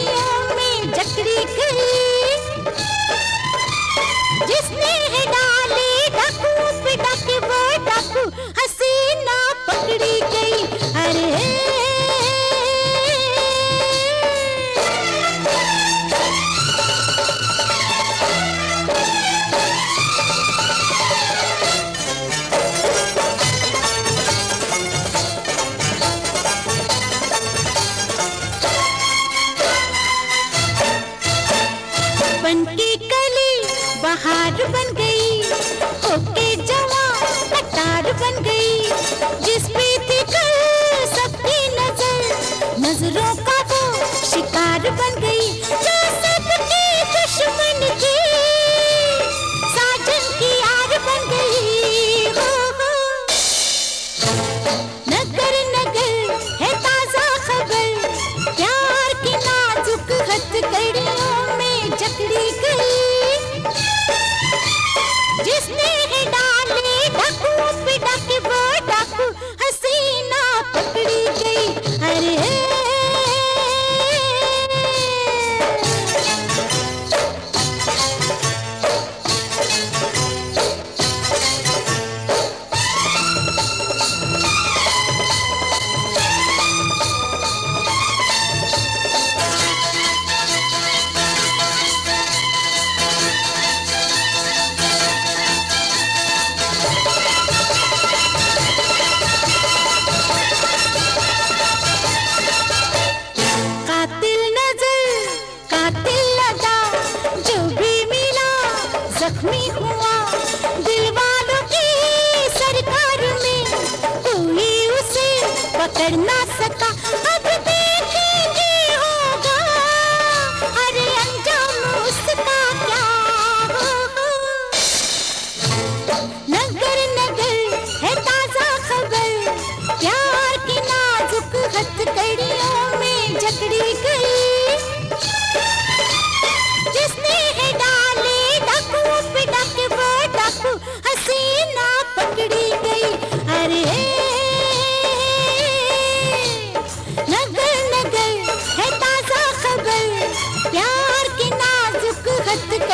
कड़ियों में जकड़ी गई, जिसने है डाले डाकू पे डाके वो डाकू हसीना पकड़ी गई। अरे बनके कली बहार बन गई, होके जवां कटार बन गई, जिस पे थी कल सबकी नजर, नजरों का वो शिकार बन गई, जो सबकी दुश्मन थी साजन की यार बन गई। हो नगर नगर है ताजा खबर, प्यार की नाजुक हथकड़ियों में जकड़ी गई, जिसने है डाले डाकू पे डाके वो डाकू हसीना पकड़ी गई। अरे जख्मी हुआ दिल वालों की सरकार में, कोई उसे पकड़ ना सका, अब देखेंगे होगा अरे अंजाम उसका क्या होगा। नगर नगर है ताजा खबर, प्यार की नाजुक हथकड़ियों में जकड़ी गई, जिसने है डाले डाकू पे डाके वो डाकू हसीना पकड़ी गई। अरे नगर नगर है ताजा खबर, प्यार की नाजुक हथकड़ियों